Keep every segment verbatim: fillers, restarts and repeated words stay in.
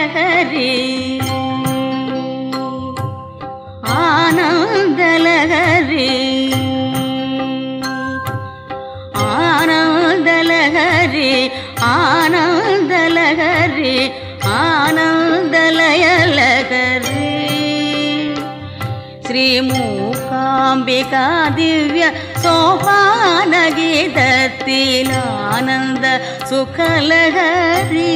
ஆனந்தலஹரி ஆனந்தலஹரி ஆனந்தலஹரி ஆனந்தலஹரி ஆனந்தலயலஹரி ஸ்ரீ மூகாம்பிகா திவ்ய சோபான கீதத்தில் ஆனந்த சுகலஹரி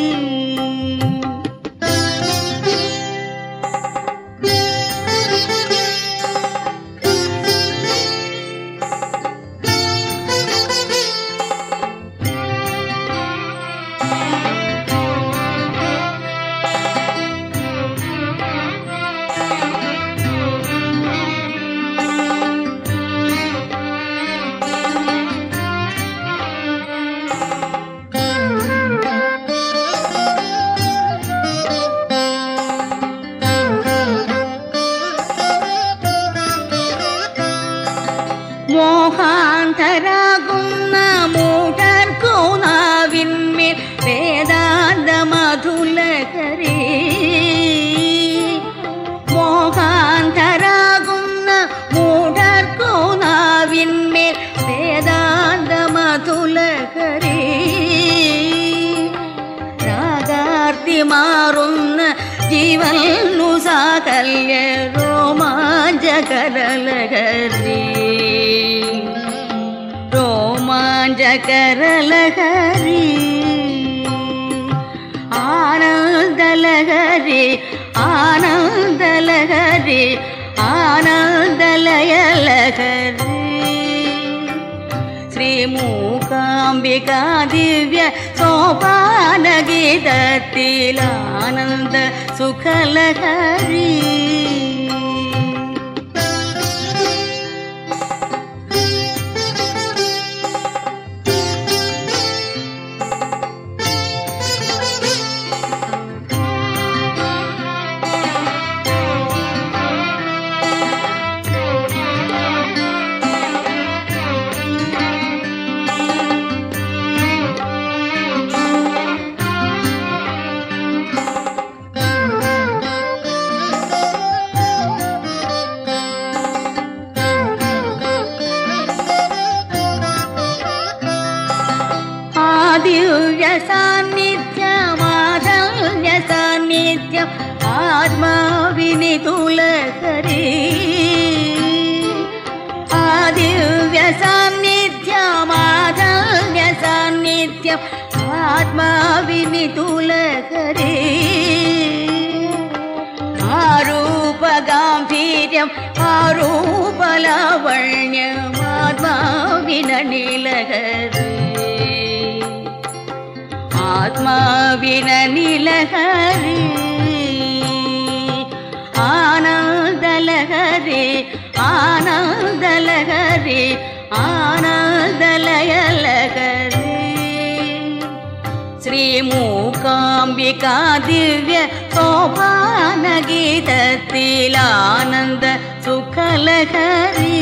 மோகாந்தராகுന്ന மூடர்கோனாவின்மேல் வேதாந்த மதுலகரி மோகாந்தராகுന്ന மூடர்கோனாவின்மேல் வேதாந்த மதுலகரி രാഗാർത്തി മാറുന്ന ജീവന്നു സാകല്യ രോമാഞ്ചകരലഹരി രോമാഞ്ചകരലഹരി ആനന്ദലഹരി ആനന്ദലഹരി ആനന്ദലയലഹരി ശ്രീ മൂകാംബികാ ദിവ്യ സോപാന ഗീതത്തിൽ ആനന്ദ സുഖലഹരി ദിവ്യ സാന്നിധ്യം ആദല്യ സാന്നിധ്യം ആത്മാവിനിതുലഹരി ആ ദിവ്യ സാന്നിധ്യം ആദല്യ സാന്നിധ്യം ആത്മാവിനിതുലഹരി ആരൂപഗാംഭീര്യം ആരൂപലാവണ്യം ആത്മാവിനനിലഹരി ആത്മാവിനനിലഹരി ആനന്ദലഹരി ആനന്ദലഹരി ആനന്ദലയലഹരി ശ്രീ മൂകാംബികാ ദിവ്യ സോപാന ഗീതത്തിൽ ആനന്ദ സുഖലഹരി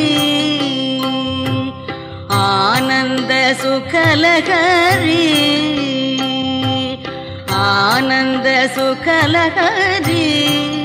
ആനന്ദ സുഖലഹരി ആനന്ദ സുഖലഹരി